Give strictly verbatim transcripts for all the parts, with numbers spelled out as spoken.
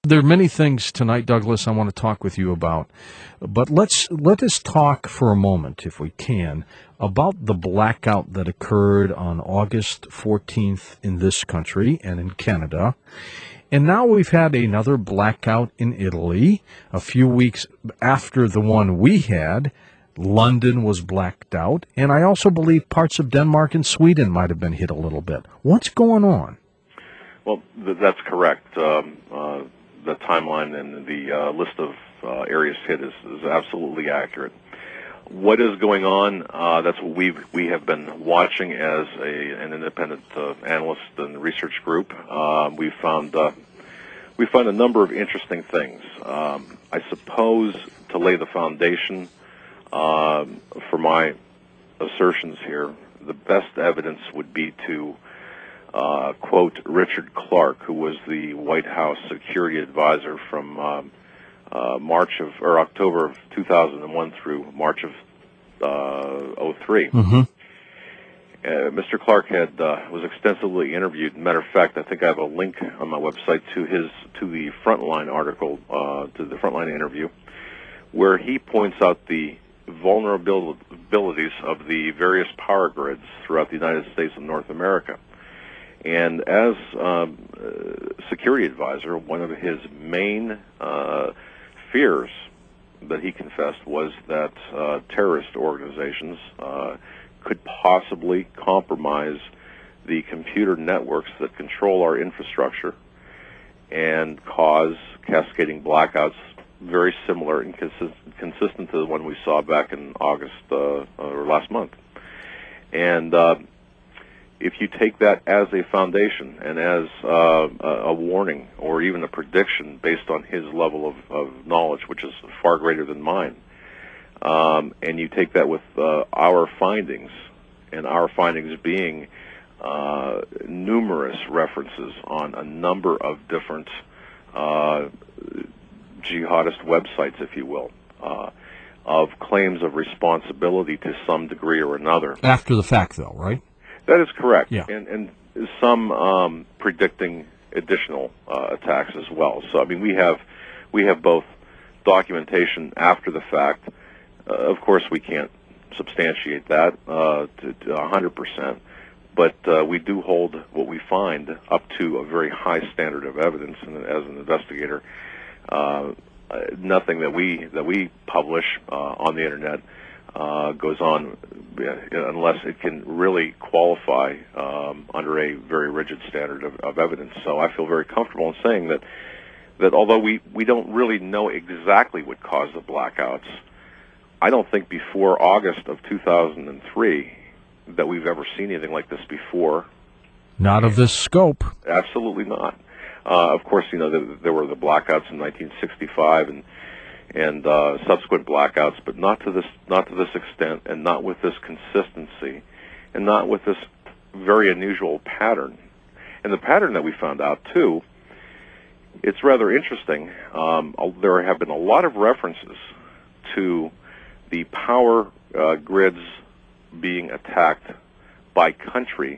There are many things tonight, Douglas, I want to talk with you about. But let's let us talk for a moment, if we can, about the blackout that occurred on August fourteenth in this country and in Canada. And now we've had another blackout in Italy. A few weeks after the one we had, London was blacked out. And I also believe parts of Denmark and Sweden might have been hit a little bit. What's going on? Well, th- that's correct. Um, uh, the timeline and the uh, list of uh, areas hit is, is absolutely accurate. What is going on? Uh, that's what we we have been watching as a, an independent uh, analyst and research group. Uh, we found uh, we found a number of interesting things. Um, I suppose to lay the foundation uh, for my assertions here, the best evidence would be to uh, quote Richard Clarke, who was the White House security advisor from Um, Uh, March of or October of two thousand one through March of uh, oh three. Mm-hmm. Uh, Mister Clarke had uh, was extensively interviewed. Matter of fact, I think I have a link on my website to his to the Frontline article, uh, to the Frontline interview, where he points out the vulnerabilities of the various power grids throughout the United States and North America. And as um, uh, security advisor, one of his main uh, fears that he confessed was that uh, terrorist organizations uh, could possibly compromise the computer networks that control our infrastructure and cause cascading blackouts very similar and consist- consistent to the one we saw back in August uh, or last month. And uh, if you take that as a foundation and as uh, a warning or even a prediction based on his level of, of knowledge, which is far greater than mine, um, and you take that with uh, our findings, and our findings being uh, numerous references on a number of different uh, jihadist websites, if you will, uh, of claims of responsibility to some degree or another. After the fact, though, right? That is correct, yeah. and, and some um, predicting additional uh, attacks as well. So, I mean, we have we have both documentation after the fact. Uh, of course, we can't substantiate that uh, to, to one hundred percent, but uh, we do hold what we find up to a very high standard of evidence. And as an investigator, uh, nothing that we that we publish uh, on the internet Uh, goes on uh, unless it can really qualify um, under a very rigid standard of, of evidence. So I feel very comfortable in saying that that although we, we don't really know exactly what caused the blackouts, I don't think before August of two thousand three that we've ever seen anything like this before. Not of this scope. Absolutely not. Uh, of course, you know, there, there were the blackouts in nineteen sixty-five and and uh, subsequent blackouts, but not to this not to this extent, and not with this consistency, and not with this very unusual pattern. And the pattern that we found out too, it's rather interesting. Um, there have been a lot of references to the power uh, grids being attacked by country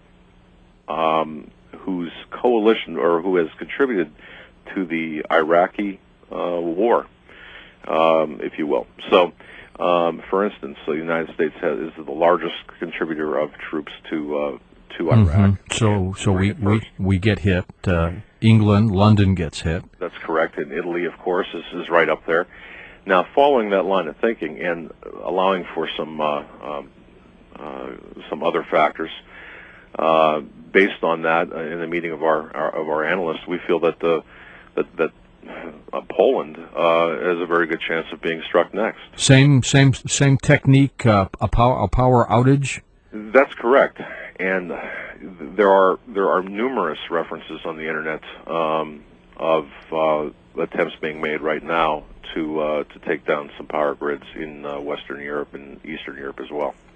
um, whose coalition or who has contributed to the Iraqi uh, war. Um, if you will. So, um, for instance, the United States has, is the largest contributor of troops to uh, to Iraq. Mm-hmm. So, so we, we we get hit. Uh, England, London gets hit. That's correct, and Italy, of course, is, is right up there. Now, following that line of thinking and allowing for some uh, um, uh, some other factors, uh, based on that, uh, in the meeting of our, our of our analysts, we feel that the that that Uh, Poland uh, has a very good chance of being struck next. Same, same, same technique. Uh, a power, a power outage. That's correct, and there are there are numerous references on the internet um, of uh, attempts being made right now to uh, to take down some power grids in uh, Western Europe and Eastern Europe as well.